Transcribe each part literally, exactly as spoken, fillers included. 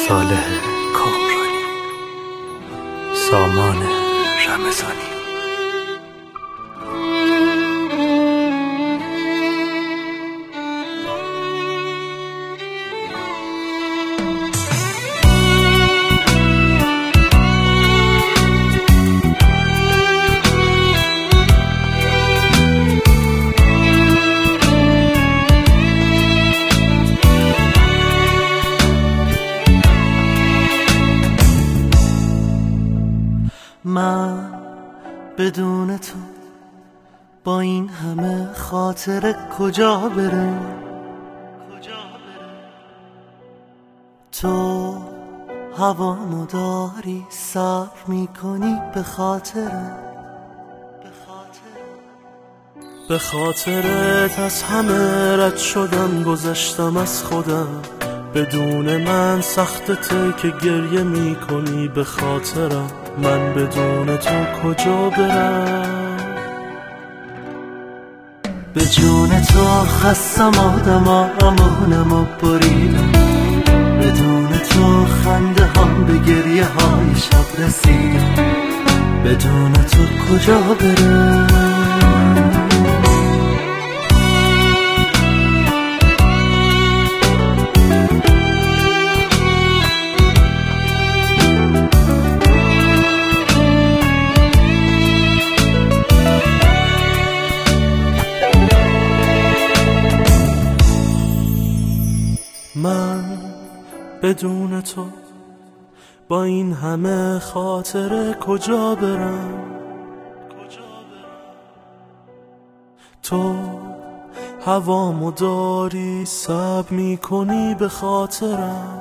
صالح کامرانی، سامان رمضانی. من بدون تو با این همه خاطره کجا برم؟ تو هوامو داری صبر میکنی به خاطره، به خاطرت از همه رد شدم، گذشتم از خودم. بدون من سختته که گریه میکنی به خاطرم. من بدون تو کجا برم؟ به جون تو خستم آدما، امانم و بریدم. بدون تو خنده هم به گریه های شب رسیدم. بدون تو کجا برم؟ من بدون تو با این همه خاطره کجا برم؟ تو هوامو داری صبر میکنی به خاطرم.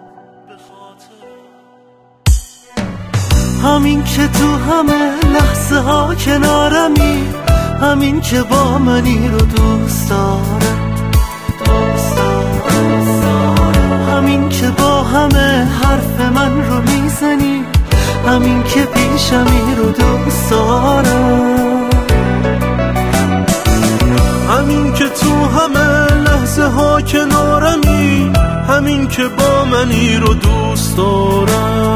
همین که تو همه لحظه ها کنارمی، همین که با منی رو دوست دارم، همین که با همه حرف من رو میزنی، همین که پیشمی رو دوست دارم. همین که تو همه لحظه ها کنارمی، همین که با منی رو دوست دارم،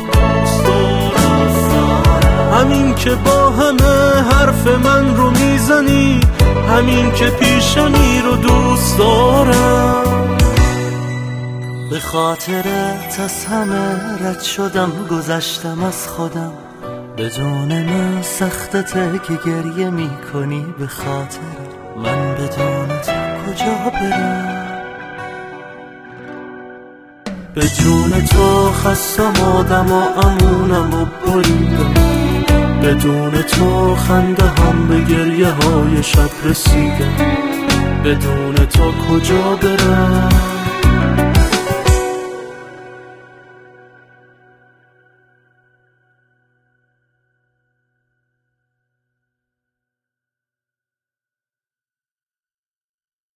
همین که با همه حرف من رو میزنی، همین که پیشمی رو دوست دارم. به خاطرت از همه رد شدم، گذشتم از خودم. بدون من سختته که گریه میکنی به خاطر من. بدون تو کجا برم؟ به جون تو خستم آدم و امونم و بریدم. بدون تو خنده هم به گریه های شب رسیدم. بدون تو کجا برم؟